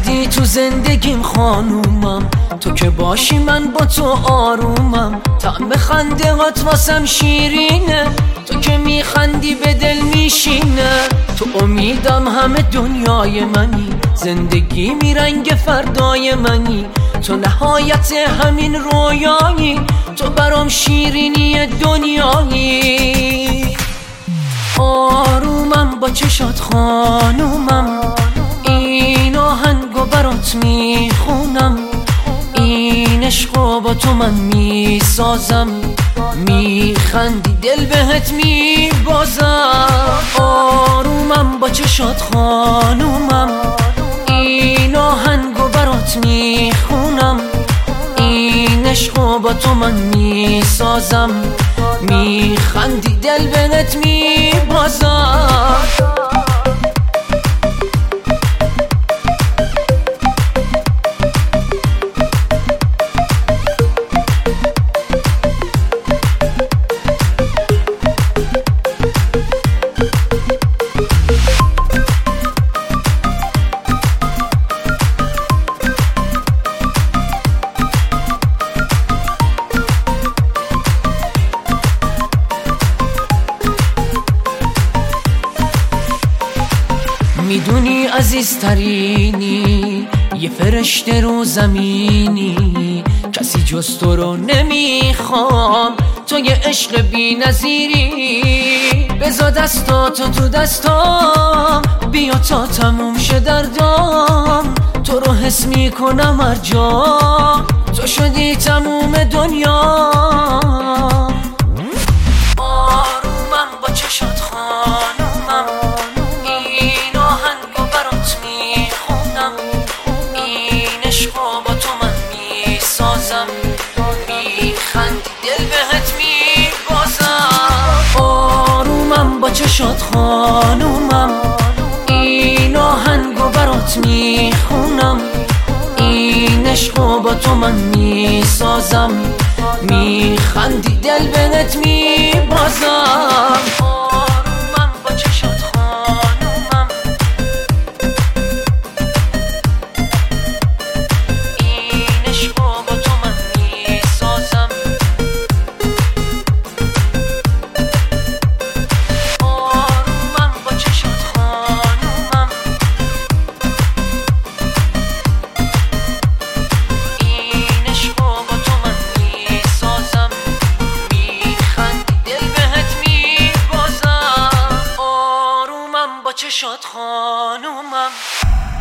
کردی تو زندگیم خانومم، تو که باشی من با تو آرومم. طعم خنده هات واسم شیرینه، تو که میخندی به دل میشینه. تو امیدم همه دنیای منی، زندگی میرنگ فردای منی. تو نهایت همین رویایی، تو برام شیرینی دنیایی. آرومم با چشات خانومم، این آهنگو برات میخونم. این عشقو با تو من میسازم، میخندی دل بهت میبازم. آرومم با چشات خانومم، این آهنگو برات میخونم. این عشقو با تو من میسازم، میخندی دل بهت میبازم. میدونی عزیزترینی، یه فرشته رو زمینی. کسی جز تو رو نمیخوام، تو یه عشق بی نظیری. بذار دستاتو تو دستام، بیا تا تموم شه دردام. تو رو حس میکنم هر جا، تو شدی تموم دنیا. آرومم با چشات خانومم، این آهنگو برات میخونم. این عشقو با تو من میسازم، میخندی دل بهت میبازم. آرومم با چشات خانومم، این آهنگو برات میخونم. این عشقو با تو من میسازم، میخندی دل بهت میبازم. آرومم با چشات خانومم، این عشقو با تو من میسازم. آرومم با چشات خانومم، این عشقو با تو من میسازم. میخندی دل بهت میبازم. آرومم با چشات خانومم.